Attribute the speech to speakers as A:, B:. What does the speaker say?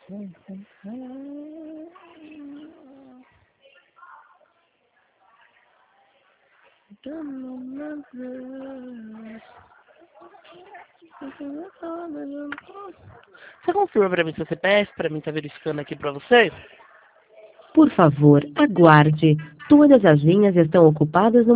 A: Você confirma pra mim seu CPF, pra mim tá verificando aqui pra você?
B: Por favor, aguarde. Todas as linhas estão ocupadas no